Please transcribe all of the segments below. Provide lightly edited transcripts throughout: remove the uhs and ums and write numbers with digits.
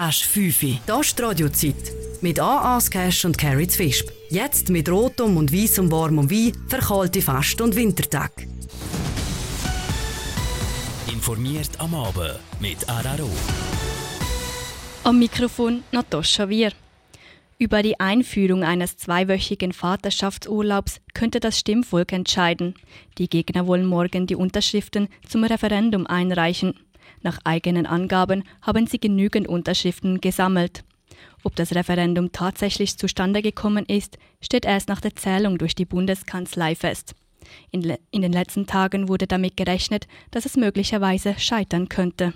hast 5. Das ist die Radiozeit. Mit A.A.'s Cash und Carrie Zwisp. Jetzt mit rotem und weissem warmem Wein für kalte Fest- und Wintertage. Informiert am Abend mit RRO. Am Mikrofon Natascha Wier. Über die Einführung eines 2-wöchigen Vaterschaftsurlaubs könnte das Stimmvolk entscheiden. Die Gegner wollen morgen die Unterschriften zum Referendum einreichen. Nach eigenen Angaben haben sie genügend Unterschriften gesammelt. Ob das Referendum tatsächlich zustande gekommen ist, steht erst nach der Zählung durch die Bundeskanzlei fest. In den letzten Tagen wurde damit gerechnet, dass es möglicherweise scheitern könnte.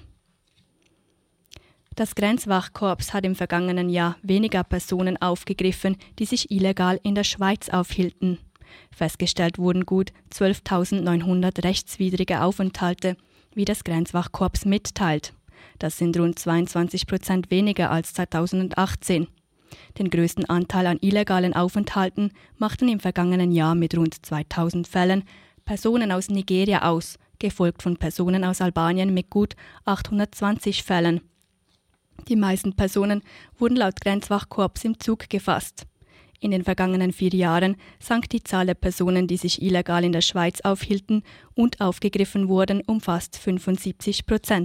Das Grenzwachkorps hat im vergangenen Jahr weniger Personen aufgegriffen, die sich illegal in der Schweiz aufhielten. Festgestellt wurden gut 12.900 rechtswidrige Aufenthalte, wie das Grenzwachkorps mitteilt. Das sind rund 22% weniger als 2018. Den größten Anteil an illegalen Aufenthalten machten im vergangenen Jahr mit rund 2.000 Fällen Personen aus Nigeria aus, gefolgt von Personen aus Albanien mit gut 820 Fällen. Die meisten Personen wurden laut Grenzwachkorps im Zug gefasst. In den vergangenen 4 Jahren sank die Zahl der Personen, die sich illegal in der Schweiz aufhielten und aufgegriffen wurden, um fast 75%.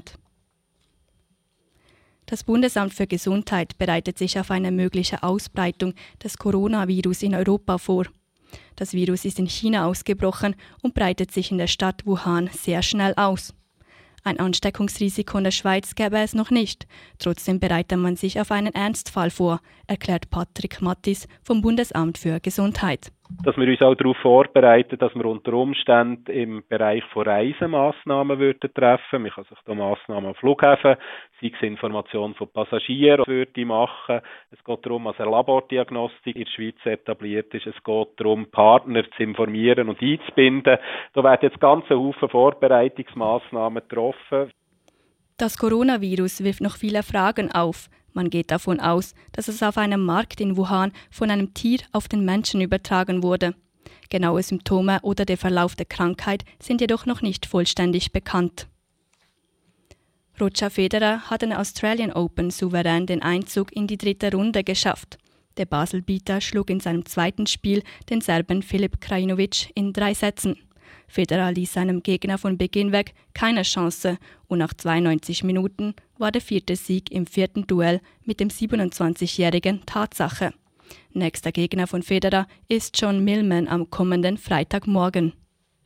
Das Bundesamt für Gesundheit bereitet sich auf eine mögliche Ausbreitung des Coronavirus in Europa vor. Das Virus ist in China ausgebrochen und breitet sich in der Stadt Wuhan sehr schnell aus. Ein Ansteckungsrisiko in der Schweiz gäbe es noch nicht. Trotzdem bereitet man sich auf einen Ernstfall vor, erklärt Patrick Mattis vom Bundesamt für Gesundheit. Dass wir uns auch darauf vorbereiten, dass wir unter Umständen im Bereich von Reisemaßnahmen treffen. Man kann sich da Massnahmen am Flughäfen, sei es Information von Passagieren, machen. Es geht darum, dass eine Labordiagnostik in der Schweiz etabliert ist. Es geht darum, Partner zu informieren und einzubinden. Da werden jetzt ganze Haufen Vorbereitungsmaßnahmen getroffen. Das Coronavirus wirft noch viele Fragen auf. Man geht davon aus, dass es auf einem Markt in Wuhan von einem Tier auf den Menschen übertragen wurde. Genaue Symptome oder der Verlauf der Krankheit sind jedoch noch nicht vollständig bekannt. Roger Federer hat den Australian Open souverän den Einzug in die 3. Runde geschafft. Der Baselbieter schlug in seinem 2. Spiel den Serben Filip Krajinovic in 3 Sätzen. Federer ließ seinem Gegner von Beginn weg keine Chance und nach 92 Minuten war der 4. Sieg im 4. Duell mit dem 27-Jährigen Tatsache. Nächster Gegner von Federer ist John Millman am kommenden Freitagmorgen.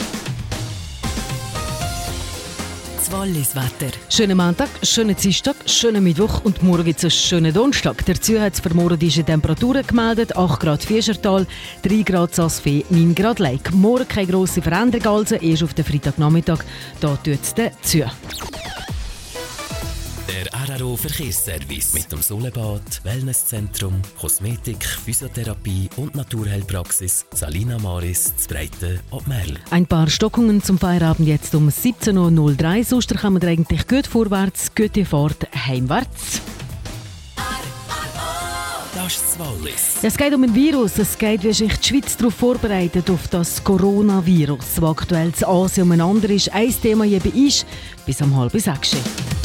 Wallis Wetter. Schönen Montag, schönen Dienstag, schönen Mittwoch und morgen gibt es einen schönen Donnerstag. Dazu hat es für morgen diese Temperaturen gemeldet: 8 Grad Fischertal, 3 Grad Sassfee, 9 Grad Lake. Morgen keine grosse Veränderung, also erst auf den Freitagnachmittag. Da tut es dann zu. Der RRO Verkehrsservice mit dem Solebad, Wellnesszentrum, Kosmetik, Physiotherapie und Naturheilpraxis Salina Maris zu Breiten und Merl. Ein paar Stockungen zum Feierabend jetzt um 17.03 Uhr. Sonst kommen wir eigentlich gut vorwärts, gute Fahrt heimwärts. Das ist das Wallis. Es geht um ein Virus. Es geht, wie sich die Schweiz darauf vorbereitet, auf das Coronavirus, das aktuell in Asien umeinander ist. Ein Thema hier bei uns bis um 5:30.